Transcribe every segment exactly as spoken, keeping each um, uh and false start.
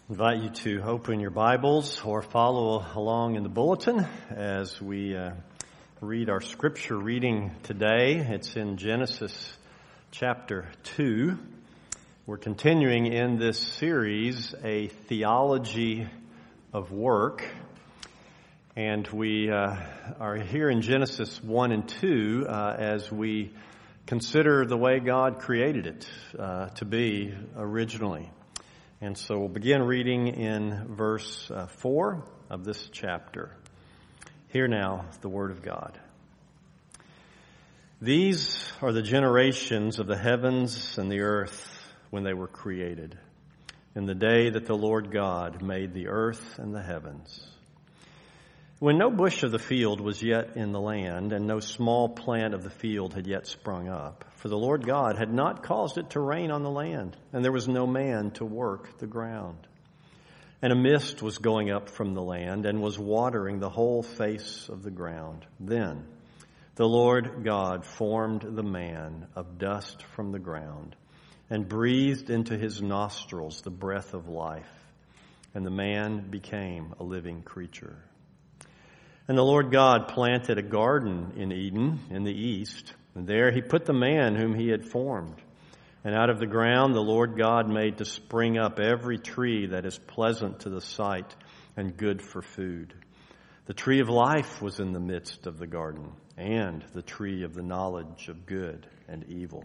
Invite you to open your Bibles or follow along in the bulletin as we uh, read our scripture reading today. It's in Genesis chapter two. We're continuing in this series, A Theology of Work. And we uh, are here in Genesis one and two uh, as we consider the way God created it uh, to be originally. And so we'll begin reading in verse uh, four of this chapter. Hear now the word of God. These are the generations of the heavens and the earth when they were created, in the day that the Lord God made the earth and the heavens. When no bush of the field was yet in the land, and no small plant of the field had yet sprung up, for the Lord God had not caused it to rain on the land, and there was no man to work the ground. And a mist was going up from the land, and was watering the whole face of the ground. Then the Lord God formed the man of dust from the ground, and breathed into his nostrils the breath of life, and the man became a living creature. And the Lord God planted a garden in Eden in the east, and there he put the man whom he had formed. And out of the ground the Lord God made to spring up every tree that is pleasant to the sight and good for food. The tree of life was in the midst of the garden, and the tree of the knowledge of good and evil.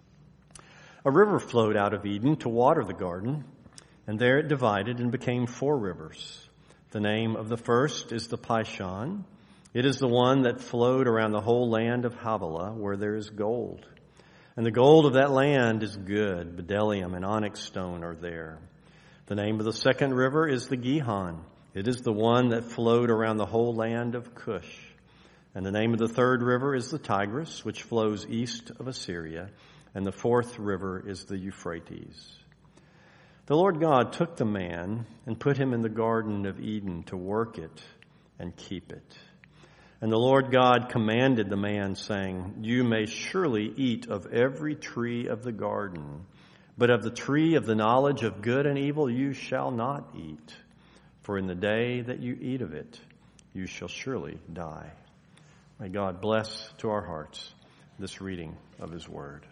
A river flowed out of Eden to water the garden, and there it divided and became four rivers. The name of the first is the Pishon. It is the one that flowed around the whole land of Havilah, where there is gold. And the gold of that land is good. Bdellium and onyx stone are there. The name of the second river is the Gihon. It is the one that flowed around the whole land of Cush. And the name of the third river is the Tigris, which flows east of Assyria. And the fourth river is the Euphrates. The Lord God took the man and put him in the Garden of Eden to work it and keep it. And the Lord God commanded the man, saying, You may surely eat of every tree of the garden, but of the tree of the knowledge of good and evil you shall not eat. For in the day that you eat of it, you shall surely die. May God bless to our hearts this reading of his word.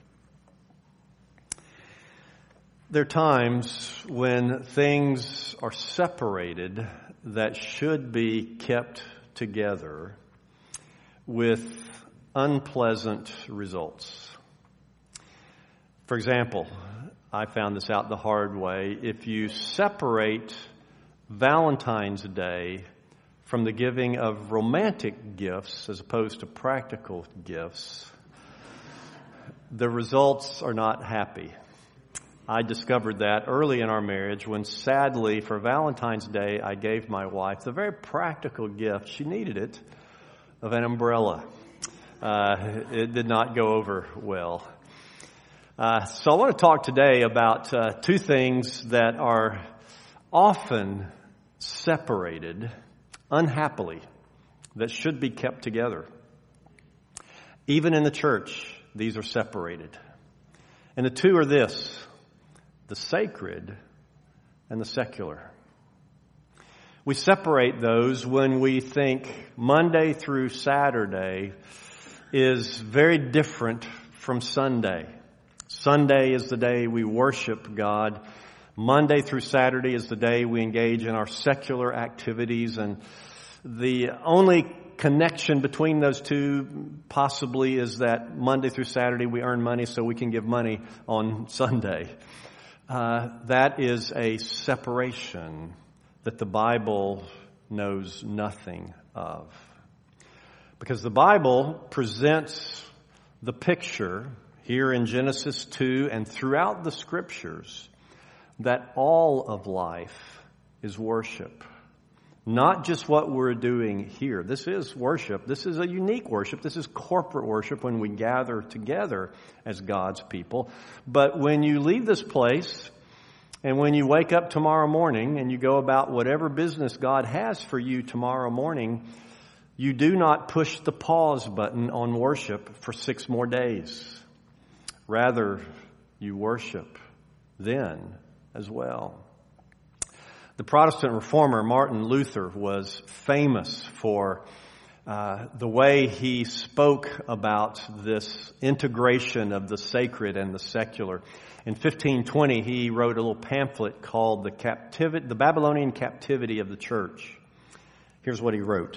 There are times when things are separated that should be kept together with unpleasant results. For example, I found this out the hard way. If you separate Valentine's Day from the giving of romantic gifts as opposed to practical gifts, the results are not happy. I discovered that early in our marriage when, sadly, for Valentine's Day, I gave my wife the very practical gift, she needed it, of an umbrella. Uh, it did not go over well. Uh, so I want to talk today about uh, two things that are often separated unhappily, that should be kept together. Even in the church, these are separated. And the two are this: the sacred and the secular. We separate those when we think Monday through Saturday is very different from Sunday. Sunday is the day we worship God. Monday through Saturday is the day we engage in our secular activities, and the only connection between those two possibly is that Monday through Saturday we earn money so we can give money on Sunday. Uh, that is a separation that the Bible knows nothing of. Because the Bible presents the picture here in Genesis two and throughout the Scriptures that all of life is worship. Not just what we're doing here. This is worship. This is a unique worship. This is corporate worship when we gather together as God's people. But when you leave this place and when you wake up tomorrow morning and you go about whatever business God has for you tomorrow morning, you do not push the pause button on worship for six more days. Rather, you worship then as well. The Protestant reformer Martin Luther was famous for uh, the way he spoke about this integration of the sacred and the secular. In fifteen twenty, he wrote a little pamphlet called The Captivity, the Babylonian Captivity of the Church. Here's what he wrote.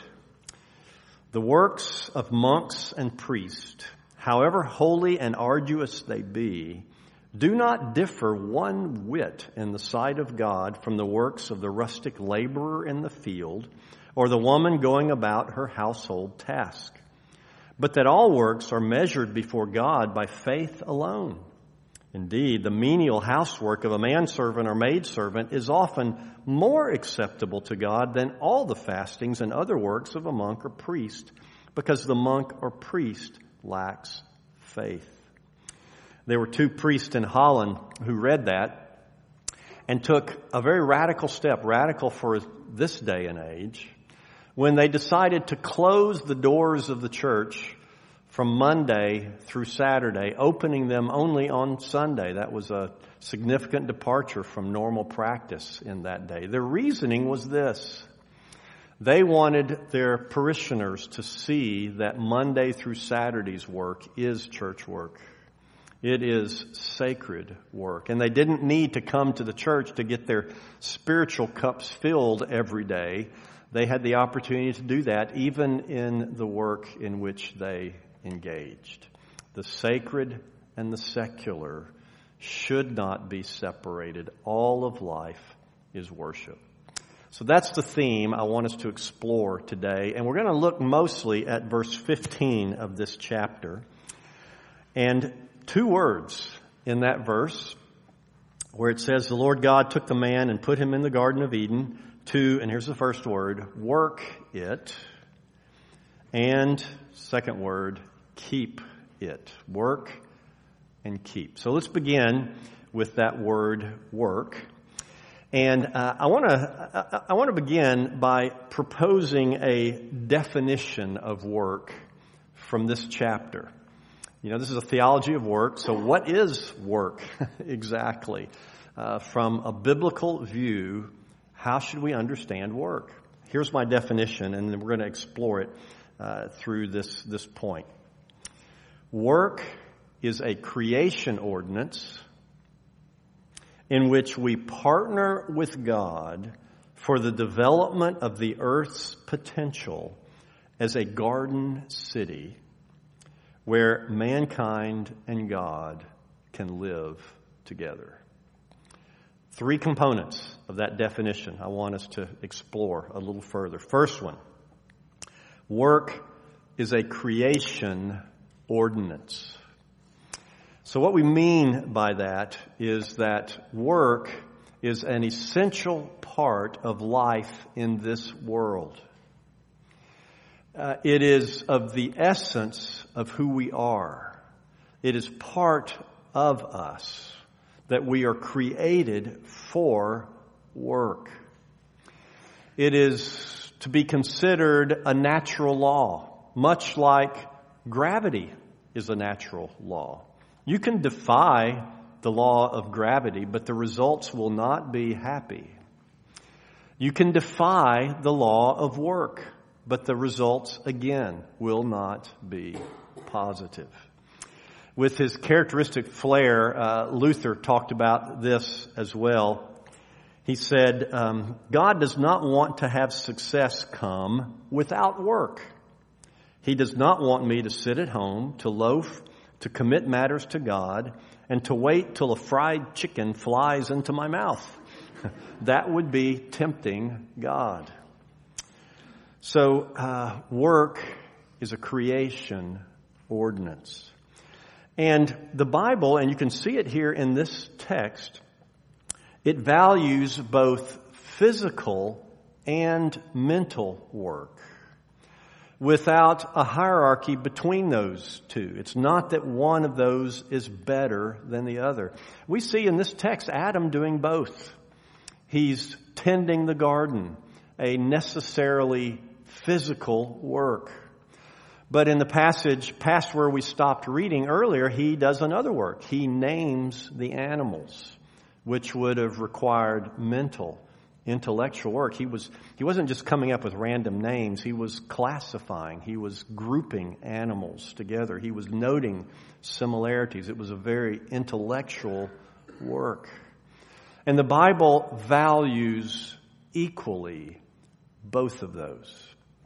The works of monks and priests, however holy and arduous they be, do not differ one whit in the sight of God from the works of the rustic laborer in the field or the woman going about her household task, but that all works are measured before God by faith alone. Indeed, the menial housework of a manservant or maidservant is often more acceptable to God than all the fastings and other works of a monk or priest, because the monk or priest lacks faith. There were two priests in Holland who read that and took a very radical step, radical for this day and age, when they decided to close the doors of the church from Monday through Saturday, opening them only on Sunday. That was a significant departure from normal practice in that day. Their reasoning was this. They wanted their parishioners to see that Monday through Saturday's work is church work. It is sacred work. And they didn't need to come to the church to get their spiritual cups filled every day. They had the opportunity to do that even in the work in which they engaged. The sacred and the secular should not be separated. All of life is worship. So that's the theme I want us to explore today. And we're going to look mostly at verse fifteen of this chapter. And two words in that verse where it says the Lord God took the man and put him in the Garden of Eden to, and here's the first word, work it. And second word, keep it. Work and keep. So let's begin with that word work. And uh, I want to I want to begin by proposing a definition of work from this chapter. You know, this is a theology of work. So what is work exactly? Uh, from a biblical view, how should we understand work? Here's my definition, and then we're going to explore it uh, through this, this point. Work is a creation ordinance in which we partner with God for the development of the earth's potential as a garden city where mankind and God can live together. Three components of that definition I want us to explore a little further. First one, work is a creation ordinance. So what we mean by that is that work is an essential part of life in this world. Uh, it is of the essence of who we are. It is part of us that we are created for work. It is to be considered a natural law, much like gravity is a natural law. You can defy the law of gravity, but the results will not be happy. You can defy the law of work, but the results, again, will not be positive. With his characteristic flair, uh, Luther talked about this as well. He said, um, God does not want to have success come without work. He does not want me to sit at home, to loaf, to commit matters to God, and to wait till a fried chicken flies into my mouth. That would be tempting God. So uh, work is a creation ordinance. And the Bible, and you can see it here in this text, it values both physical and mental work without a hierarchy between those two. It's not that one of those is better than the other. We see in this text Adam doing both. He's tending the garden, a necessarily physical work. But in the passage past where we stopped reading earlier, he does another work. He names the animals, which would have required mental intellectual work. He was he wasn't just coming up with random names. He was classifying. He was grouping animals together. He was noting similarities. It was a very intellectual work. And the Bible values equally both of those.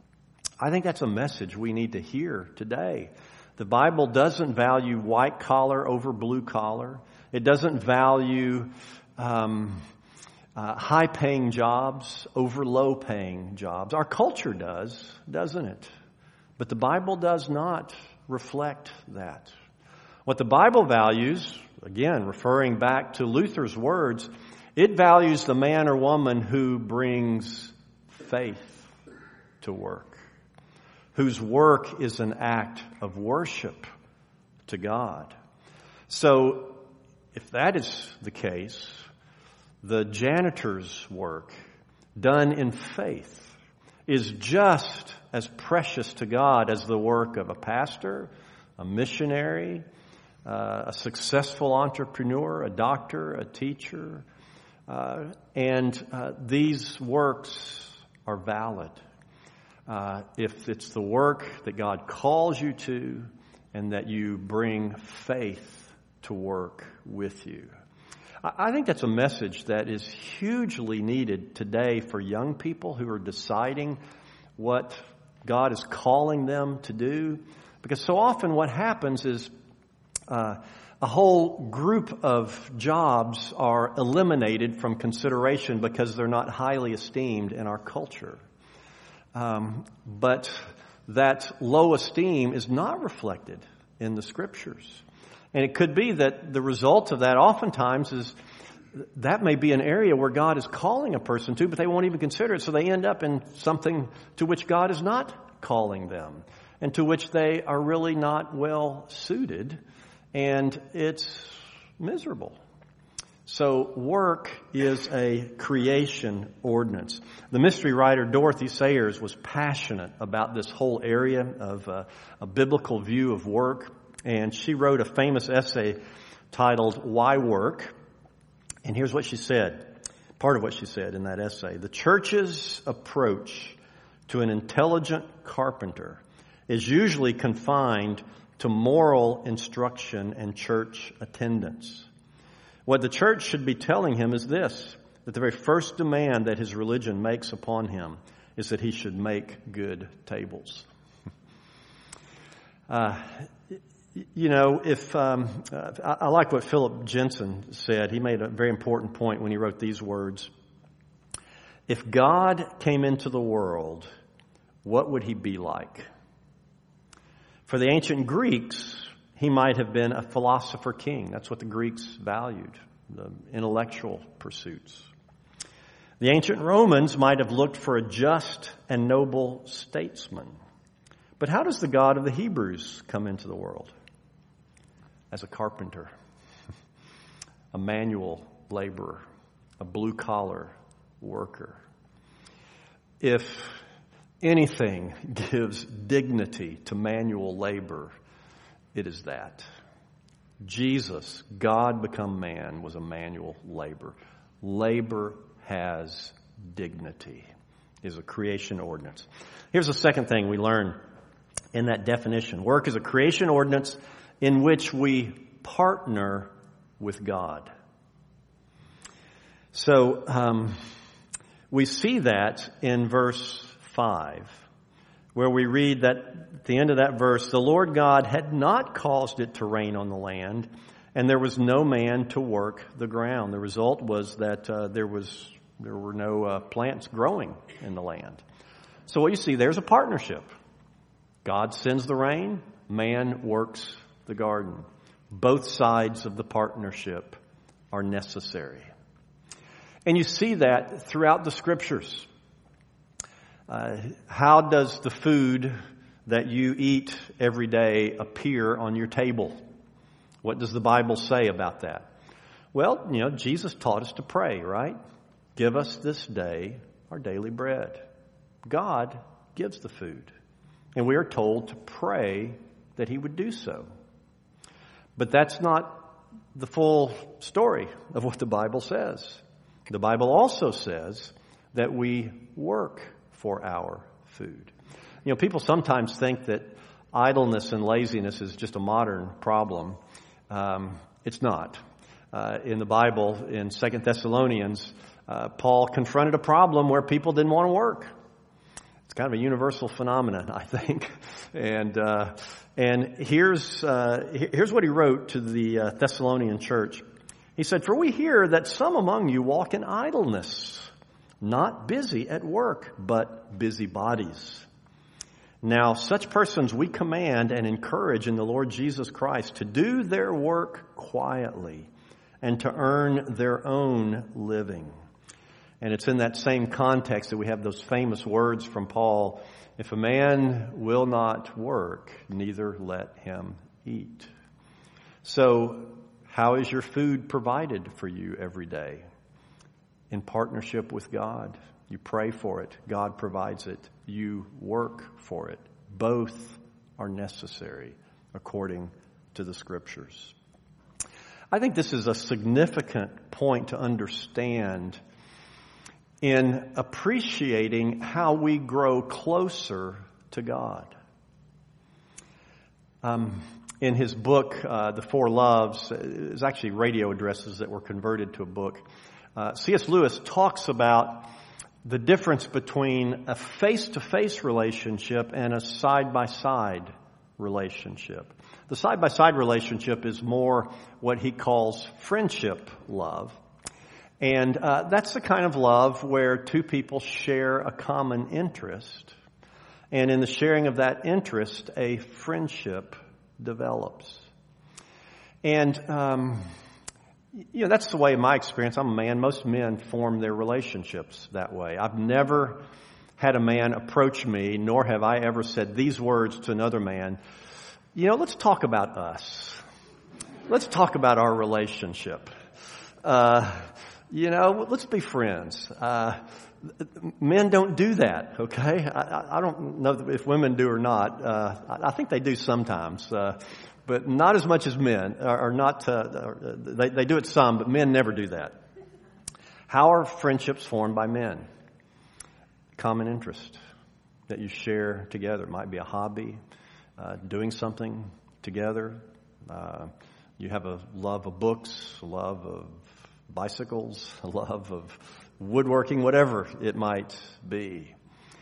I think that's a message we need to hear today. The Bible doesn't value white collar over blue collar. It doesn't value um, uh, high-paying jobs over low-paying jobs. Our culture does, doesn't it? But the Bible does not reflect that. What the Bible values, again, referring back to Luther's words, it values the man or woman who brings faith to work, whose work is an act of worship to God. So, if that is the case, the janitor's work done in faith is just as precious to God as the work of a pastor, a missionary, uh, a successful entrepreneur, a doctor, a teacher. Uh, and uh, these works are valid. Uh, if it's the work that God calls you to and that you bring faith to work with you. I think that's a message that is hugely needed today for young people who are deciding what God is calling them to do. Because so often what happens is uh, a whole group of jobs are eliminated from consideration because they're not highly esteemed in our culture. Um, but that low esteem is not reflected in the Scriptures. And it could be that the result of that oftentimes is that may be an area where God is calling a person to, but they won't even consider it. So they end up in something to which God is not calling them and to which they are really not well suited. And it's miserable. So work is a creation ordinance. The mystery writer Dorothy Sayers was passionate about this whole area of uh, a biblical view of work. And she wrote a famous essay titled, Why Work? And here's what she said, part of what she said in that essay. The church's approach to an intelligent carpenter is usually confined to moral instruction and church attendance. What the church should be telling him is this, that the very first demand that his religion makes upon him is that he should make good tables. uh, You know, if um, uh, I, I like what Philip Jensen said. He made a very important point when he wrote these words. If God came into the world, what would he be like? For the ancient Greeks, he might have been a philosopher king. That's what the Greeks valued, the intellectual pursuits. The ancient Romans might have looked for a just and noble statesman. But how does the God of the Hebrews come into the world? As a carpenter, a manual laborer, a blue-collar worker. If anything gives dignity to manual labor, it is that. Jesus, God become man, was a manual laborer. Labor has dignity, is a creation ordinance. Here's the second thing we learn in that definition. Work is a creation ordinance in which we partner with God. So um, we see that in verse five, where we read that at the end of that verse, the Lord God had not caused it to rain on the land, and there was no man to work the ground. The result was that uh, there was there were no uh, plants growing in the land. So what you see, there's a partnership. God sends the rain, man works the garden. Both sides of the partnership are necessary. And you see that throughout the Scriptures. Uh, how does the food that you eat every day appear on your table? What does the Bible say about that? Well, you know, Jesus taught us to pray, right? Give us this day our daily bread. God gives the food. And we are told to pray that he would do so. But that's not the full story of what the Bible says. The Bible also says that we work for our food. You know, people sometimes think that idleness and laziness is just a modern problem. Um, it's not. Uh, in the Bible, in Second Thessalonians, uh, Paul confronted a problem where people didn't want to work. It's kind of a universal phenomenon, I think. And uh, and here's uh, here's what he wrote to the uh, Thessalonian church. He said, "For we hear that some among you walk in idleness, not busy at work, but busybodies. Now, such persons we command and encourage in the Lord Jesus Christ to do their work quietly and to earn their own living." And it's in that same context that we have those famous words from Paul, "If a man will not work, neither let him eat." So, how is your food provided for you every day? In partnership with God. You pray for it. God provides it. You work for it. Both are necessary according to the Scriptures. I think this is a significant point to understand in appreciating how we grow closer to God. Um, in his book, uh, The Four Loves, it's actually radio addresses that were converted to a book. Uh, C S Lewis talks about the difference between a face-to-face relationship and a side-by-side relationship. The side-by-side relationship is more what he calls friendship love. And uh, that's the kind of love where two people share a common interest. And in the sharing of that interest, a friendship develops. And, um, you know, that's the way in my experience. I'm a man. Most men form their relationships that way. I've never had a man approach me, nor have I ever said these words to another man. You know, let's talk about us. Let's talk about our relationship. Uh, you know, let's be friends. Uh, men don't do that, okay? I, I don't know if women do or not. Uh, I think they do sometimes. Uh, But not as much as men, or not, uh, they, they do it some, but men never do that. How are friendships formed by men? Common interest that you share together. It might be a hobby, uh, doing something together. Uh, you have a love of books, a love of bicycles, a love of woodworking, whatever it might be.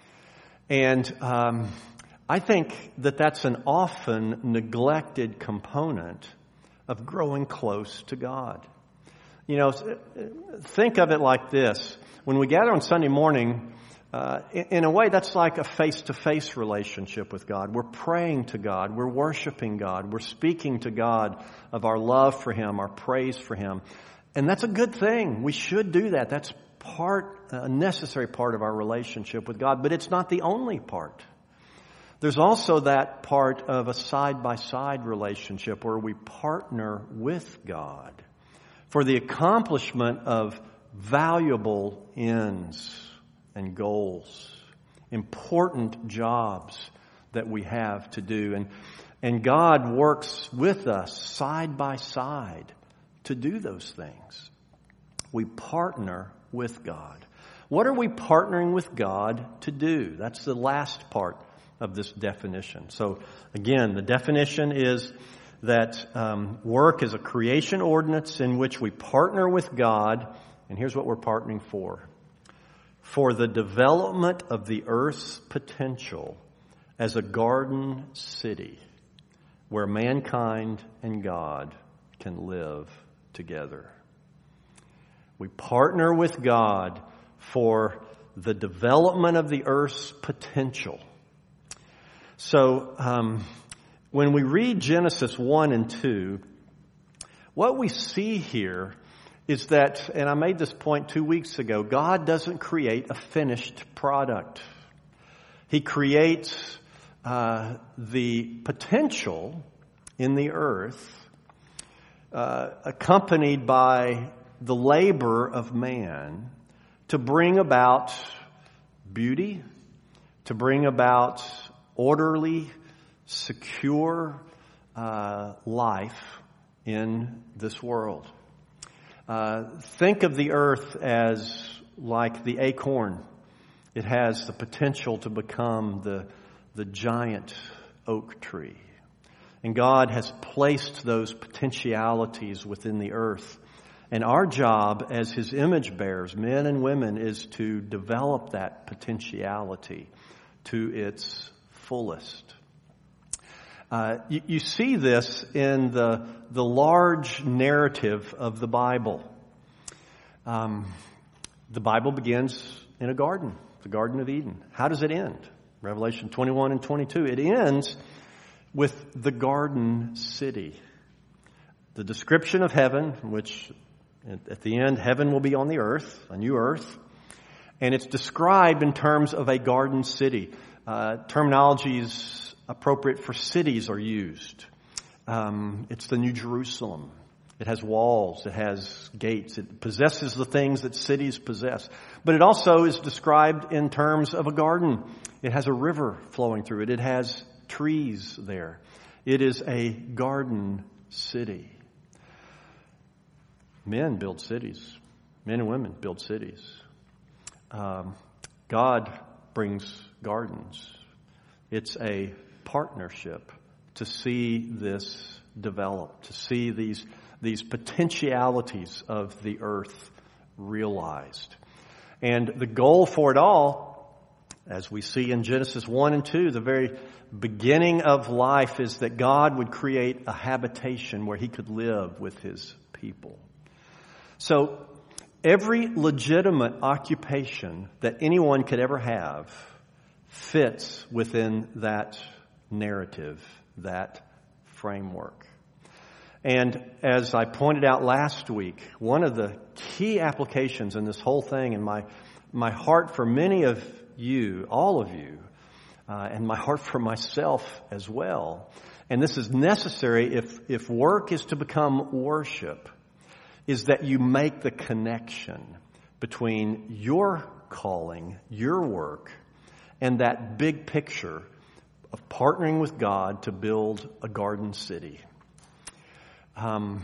And um I think that that's an often neglected component of growing close to God. You know, think of it like this. When we gather on Sunday morning, uh, in a way, that's like a face-to-face relationship with God. We're praying to God. We're worshiping God. We're speaking to God of our love for Him, our praise for Him. And that's a good thing. We should do that. That's part, a necessary part of our relationship with God. But it's not the only part. There's also that part of a side-by-side relationship where we partner with God for the accomplishment of valuable ends and goals, important jobs that we have to do. And, and God works with us side by side to do those things. We partner with God. What are we partnering with God to do? That's the last part of this definition. So again, the definition is that um, work is a creation ordinance in which we partner with God, and here's what we're partnering for. For the development of the earth's potential as a garden city where mankind and God can live together. We partner with God for the development of the earth's potential. So, um, when we read Genesis one and two, what we see here is that, and I made this point two weeks ago, God doesn't create a finished product. He creates uh, the potential in the earth, uh, accompanied by the labor of man to bring about beauty, to bring about orderly, secure uh, life in this world. Uh, think of the earth as like the acorn. It has the potential to become the, the giant oak tree. And God has placed those potentialities within the earth. And our job as His image bearers, men and women, is to develop that potentiality to its fullest. Uh, you, you see this in the, the large narrative of the Bible. Um, the Bible begins in a garden, the Garden of Eden. How does it end? Revelation twenty-one and twenty-two. It ends with the garden city. The description of heaven, which at the end, heaven will be on the earth, a new earth. And it's described in terms of a garden city. Uh, terminologies appropriate for cities are used. Um, it's the New Jerusalem. It has walls. It has gates. It possesses the things that cities possess. But it also is described in terms of a garden. It has a river flowing through it. It has trees there. It is a garden city. Men build cities. Men and women build cities. Um, God brings gardens. It's a partnership to see this develop, to see these, these potentialities of the earth realized. And the goal for it all, as we see in Genesis one and two, the very beginning of life is that God would create a habitation where He could live with His people. So every legitimate occupation that anyone could ever have fits within that narrative, that framework. And as I pointed out last week, one of the key applications in this whole thing, and my my heart for many of you, all of you, uh, and my heart for myself as well, and this is necessary if if work is to become worship, is that you make the connection between your calling, your work, and that big picture of partnering with God to build a garden city. Um,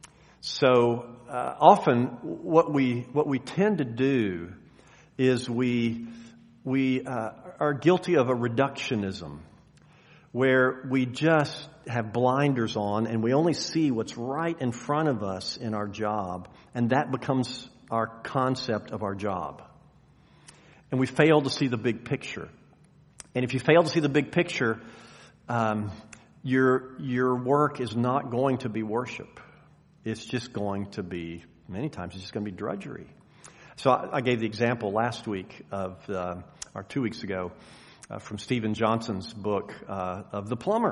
so uh, often what we what we tend to do is we we uh, are guilty of a reductionism where we just have blinders on and we only see what's right in front of us in our job, and that becomes our concept of our job. And we fail to see the big picture. And if you fail to see the big picture, um, your your work is not going to be worship. It's just going to be, many times, it's just going to be drudgery. So I, I gave the example last week of, uh, or two weeks ago, uh, from Stephen Johnson's book uh, of The Plumber.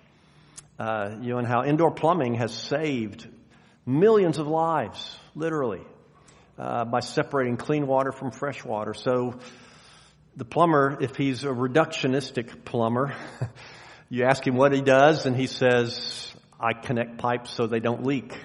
Uh, you know, and how indoor plumbing has saved millions of lives, literally, uh, by separating clean water from fresh water. So the plumber, if he's a reductionistic plumber, you ask him what he does, and he says, I connect pipes so they don't leak.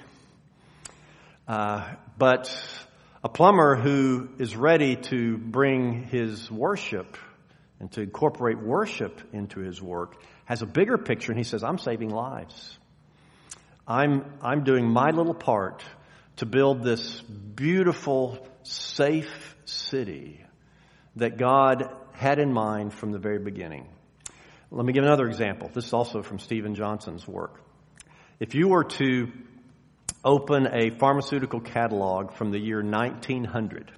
Uh, but a plumber who is ready to bring his worship and to incorporate worship into his work has a bigger picture, and he says, I'm saving lives. I'm, I'm doing my little part to build this beautiful, safe city that God had in mind from the very beginning. Let me give another example. This is also from Stephen Johnson's work. If you were to open a pharmaceutical catalog from the year nineteen hundred,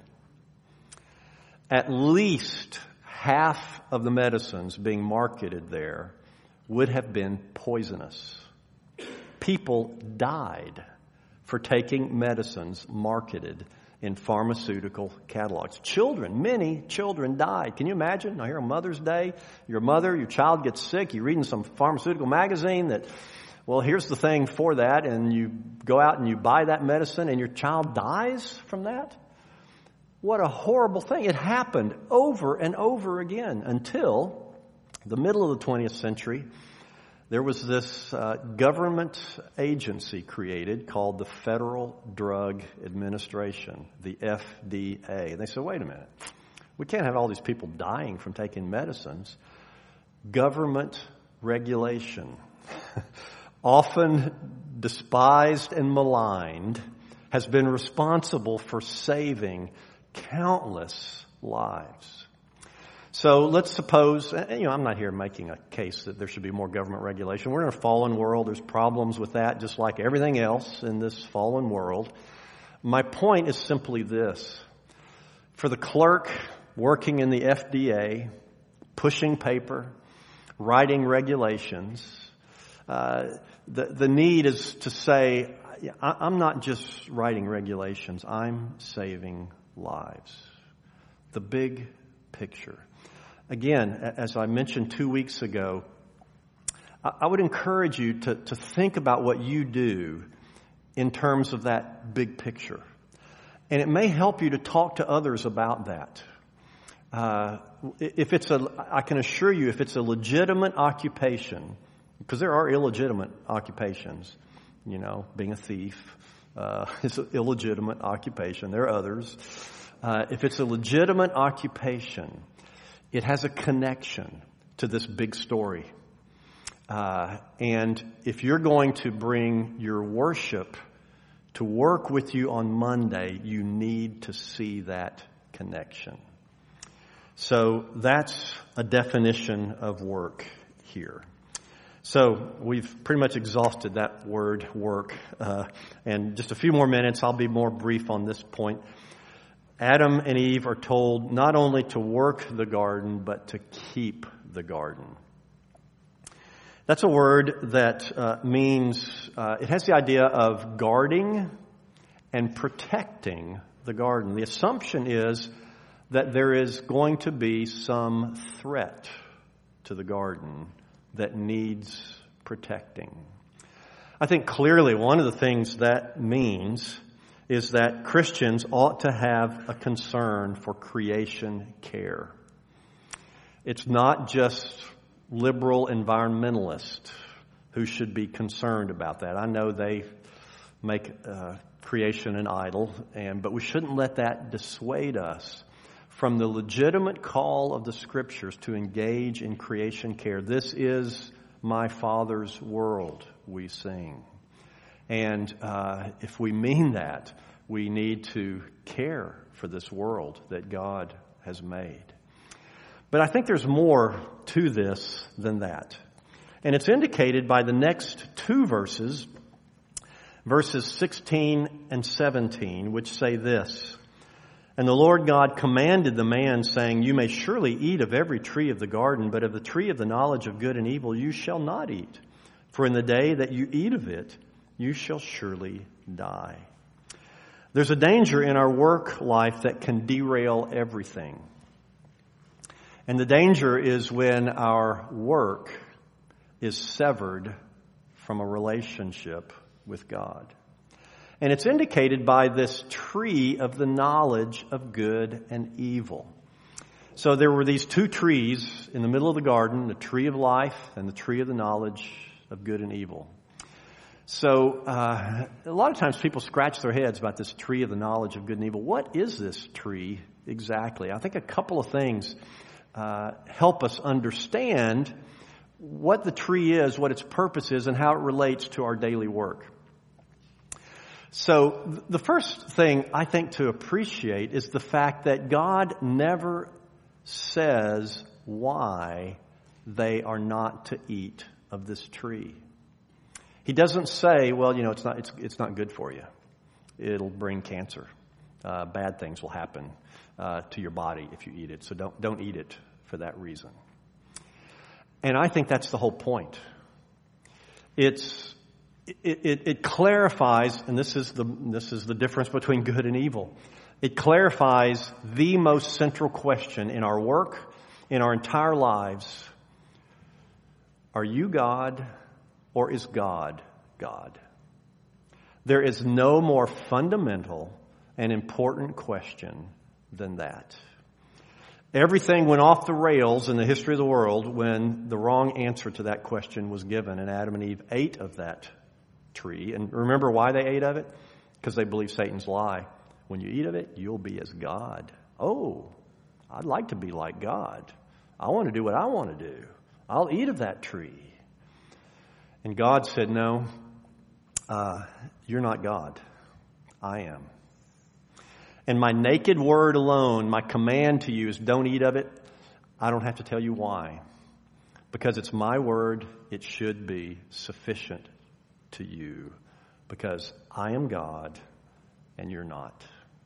at least half of the medicines being marketed there would have been poisonous. People died for taking medicines marketed in pharmaceutical catalogs. Children, many children died. Can you imagine? Now, here on Mother's Day, your mother, your child gets sick. You're reading some pharmaceutical magazine that, well, here's the thing for that, and you go out and you buy that medicine, and your child dies from that? What a horrible thing. It happened over and over again until the middle of the twentieth century. There was this uh, government agency created called the Federal Drug Administration, the F D A. And they said, wait a minute, we can't have all these people dying from taking medicines. Government regulation, often despised and maligned, has been responsible for saving countless lives. So let's suppose, you know, I'm not here making a case that there should be more government regulation. We're in a fallen world. There's problems with that, just like everything else in this fallen world. My point is simply this. For the clerk working in the F D A, pushing paper, writing regulations, uh, the, the need is to say, I'm not just writing regulations, I'm saving lives. The big picture. Again, as I mentioned two weeks ago, I would encourage you to, to think about what you do in terms of that big picture. And it may help you to talk to others about that. Uh, if it's a, I can assure you, if it's a legitimate occupation, because there are illegitimate occupations, you know, being a thief uh, is an illegitimate occupation. There are others. Uh, if it's a legitimate occupation, it has a connection to this big story. Uh, and if you're going to bring your worship to work with you on Monday, you need to see that connection. So that's a definition of work here. So we've pretty much exhausted that word, work. Uh, and just a few more minutes, I'll be more brief on this point. Adam and Eve are told not only to work the garden, but to keep the garden. That's a word that uh, means, uh, it has the idea of guarding and protecting the garden. The assumption is that there is going to be some threat to the garden that needs protecting. I think clearly one of the things that means is that Christians ought to have a concern for creation care. It's not just liberal environmentalists who should be concerned about that. I know they make uh, creation an idol, and but we shouldn't let that dissuade us from the legitimate call of the Scriptures to engage in creation care. This is my Father's world, we sing. And uh, if we mean that, we need to care for this world that God has made. But I think there's more to this than that. And it's indicated by the next two verses, verses sixteen and seventeen, which say this. And the Lord God commanded the man, saying, You may surely eat of every tree of the garden, but of the tree of the knowledge of good and evil you shall not eat. For in the day that you eat of it, you shall surely die. There's a danger in our work life that can derail everything. And the danger is when our work is severed from a relationship with God. And it's indicated by this tree of the knowledge of good and evil. So there were these two trees in the middle of the garden, the tree of life and the tree of the knowledge of good and evil. So uh, a lot of times people scratch their heads about this tree of the knowledge of good and evil. What is this tree exactly? I think a couple of things uh, help us understand what the tree is, what its purpose is, and how it relates to our daily work. So the first thing I think to appreciate is the fact that God never says why they are not to eat of this tree. He doesn't say, well, you know, it's not it's it's not good for you. It'll bring cancer. Uh, bad things will happen uh, to your body if you eat it. So don't don't eat it for that reason. And I think that's the whole point. It's it, it, it clarifies, and this is the this is the difference between good and evil. It clarifies the most central question in our work, in our entire lives. Are you God? Or is God God? There is no more fundamental and important question than that. Everything went off the rails in the history of the world when the wrong answer to that question was given, and Adam and Eve ate of that tree. And remember why they ate of it? Because they believed Satan's lie. When you eat of it, you'll be as God. Oh, I'd like to be like God. I want to do what I want to do. I'll eat of that tree. And God said, no, uh, you're not God. I am. and my naked word alone, my command to you is don't eat of it, I don't have to tell you why. Because it's my word, it should be sufficient to you. Because I am God and you're not.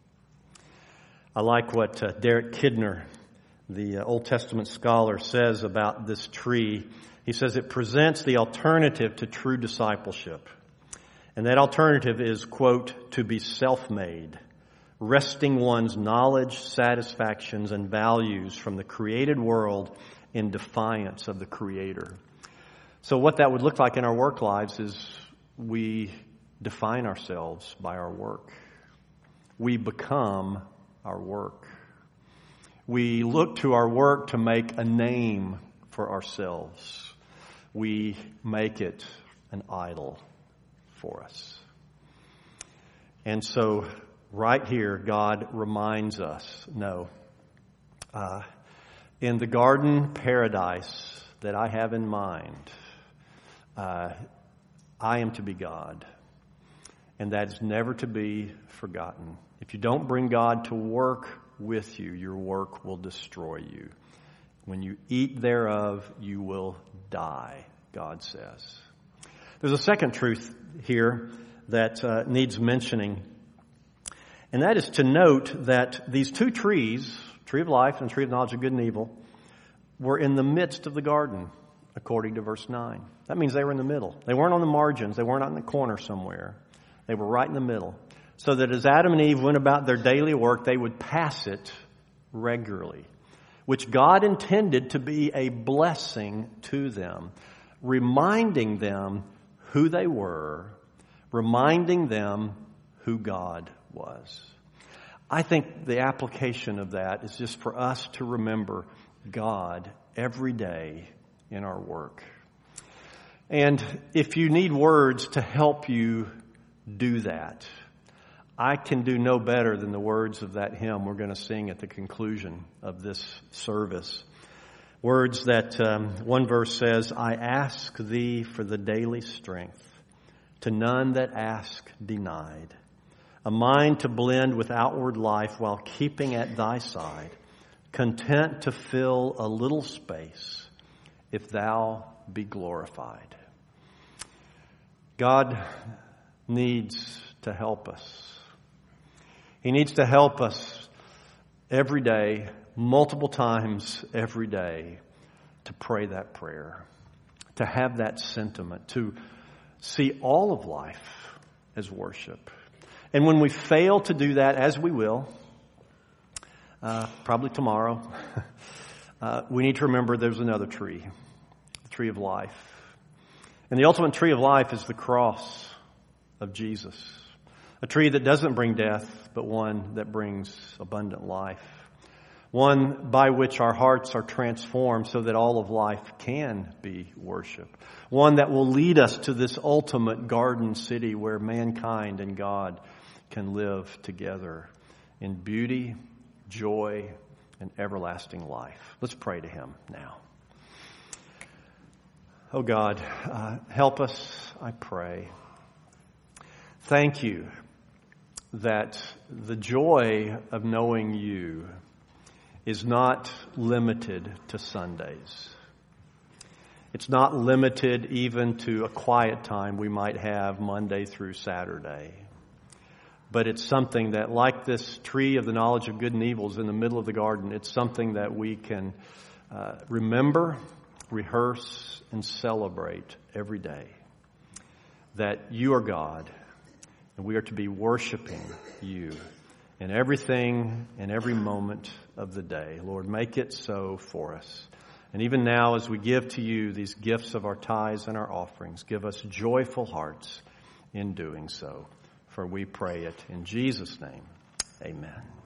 I like what uh, Derek Kidner, the uh, Old Testament scholar, says about this tree. He says it presents the alternative to true discipleship. And that alternative is, quote, to be self-made, resting one's knowledge, satisfactions, and values from the created world in defiance of the Creator. So what that would look like in our work lives is we define ourselves by our work. We become our work. We look to our work to make a name for ourselves. We make it an idol for us. And so right here, God reminds us, no, uh, in the garden paradise that I have in mind, uh, I am to be God. And that is never to be forgotten. If you don't bring God to work with you, your work will destroy you. When you eat thereof, you will die, God says. There's a second truth here that uh, needs mentioning. And that is to note that these two trees, tree of life and tree of knowledge of good and evil, were in the midst of the garden, according to verse nine. That means they were in the middle. They weren't on the margins. They weren't out in the corner somewhere. They were right in the middle. So that as Adam and Eve went about their daily work, they would pass it regularly, which God intended to be a blessing to them, reminding them who they were, reminding them who God was. I think the application of that is just for us to remember God every day in our work. And if you need words to help you do that, I can do no better than the words of that hymn we're going to sing at the conclusion of this service. Words that um, one verse says, I ask thee for the daily strength, to none that ask denied, a mind to blend with outward life while keeping at thy side, content to fill a little space, if thou be glorified. God needs to help us. He needs to help us every day, multiple times every day, to pray that prayer, to have that sentiment, to see all of life as worship. And when we fail to do that, as we will, uh, probably tomorrow, uh, we need to remember there's another tree, the tree of life. And the ultimate tree of life is the cross of Jesus. A tree that doesn't bring death, but one that brings abundant life. One by which our hearts are transformed so that all of life can be worship. One that will lead us to this ultimate garden city where mankind and God can live together in beauty, joy, and everlasting life. Let's pray to Him now. Oh God, uh, help us, I pray. Thank you that the joy of knowing you is not limited to Sundays. It's not limited even to a quiet time we might have Monday through Saturday. But it's something that, like this tree of the knowledge of good and evil is in the middle of the garden, it's something that we can uh, remember, rehearse, and celebrate every day. That you are God. And we are to be worshiping you in everything, in every moment of the day. Lord, make it so for us. And even now, as we give to you these gifts of our tithes and our offerings, give us joyful hearts in doing so. For we pray it in Jesus' name. Amen.